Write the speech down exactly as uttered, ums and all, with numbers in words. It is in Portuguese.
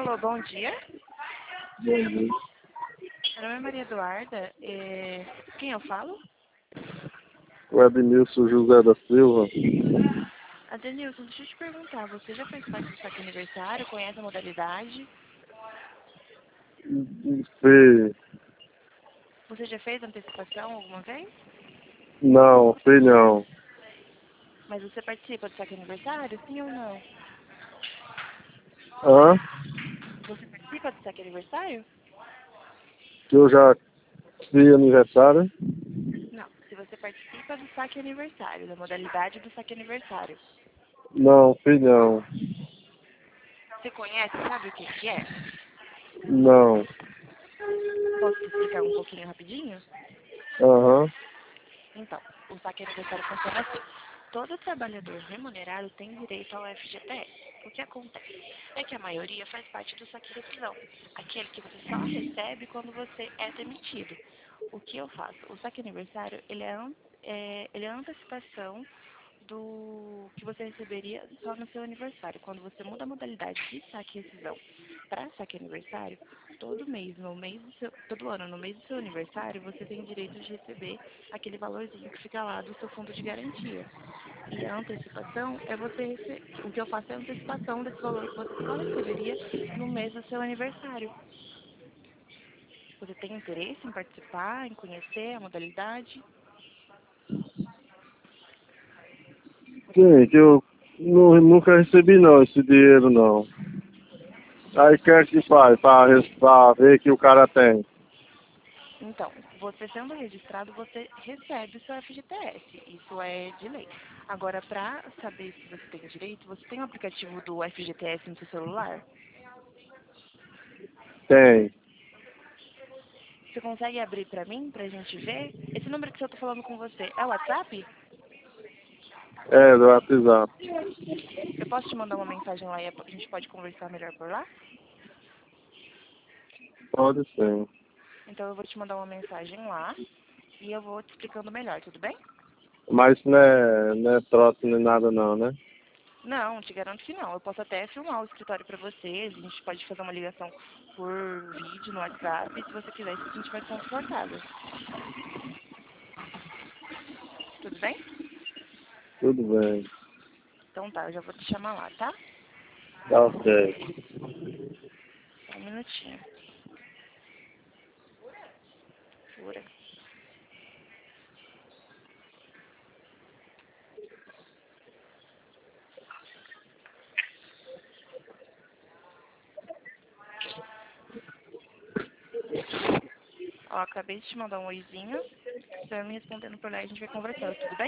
Alô, bom dia. Bom dia. Meu nome é Maria Eduarda. É... Quem eu falo? O Edmilson José da Silva. Adenilson, deixa eu te perguntar. Você já fez parte do saque aniversário? Conhece a modalidade? Sei. Você já fez antecipação alguma vez? Não, sei não. Mas você participa do saque aniversário? Sim ou não? Hã? Você participa do saque aniversário? Que eu já fiz aniversário? Não. Se você participa do saque aniversário, da modalidade do saque aniversário. Não, sei não. Você conhece? Sabe o que que é? Não. Posso te explicar um pouquinho rapidinho? Aham. Então, o saque aniversário funciona assim. Todo trabalhador remunerado tem direito ao F G T S. O que acontece é que a maioria faz parte do saque rescisão, aquele que você só recebe quando você é demitido. O que eu faço? O saque aniversário, ele é, an- é, ele é a antecipação do que você receberia só no seu aniversário. Quando você muda a modalidade de saque e rescisão para saque aniversário, todo mês, no mês do seu, todo ano, no mês do seu aniversário, você tem direito de receber aquele valorzinho que fica lá do seu fundo de garantia. E a antecipação é você receber. O que eu faço é a antecipação desse valor que você só receberia no mês do seu aniversário. Você tem interesse em participar, em conhecer a modalidade? Sim, que eu nu- nunca recebi não esse dinheiro não. Aí quer que faz para pra ver que o cara tem. Então, você sendo registrado, você recebe o seu F G T S. Isso é de lei. Agora, para saber se você tem direito, você tem o aplicativo do F G T S no seu celular? Tem. Você consegue abrir para mim, para a gente ver? Esse número que eu estou falando com você é o WhatsApp? É, do WhatsApp. Eu posso te mandar uma mensagem lá e a gente pode conversar melhor por lá? Pode ser. Então, eu vou te mandar uma mensagem lá e eu vou te explicando melhor, tudo bem? Mas não é, não é trote nem nada não, né? Não, te garanto que não. Eu posso até filmar o escritório para você, a gente pode fazer uma ligação por vídeo no WhatsApp, se você quiser, se você estiver confortável. Tudo bem? Tudo bem. Então tá, eu já vou te chamar lá, tá? Tá ok. Só um minutinho. Pura. Ó, acabei de te mandar um oizinho. Você vai me respondendo por lá e a gente vai conversando, tudo bem?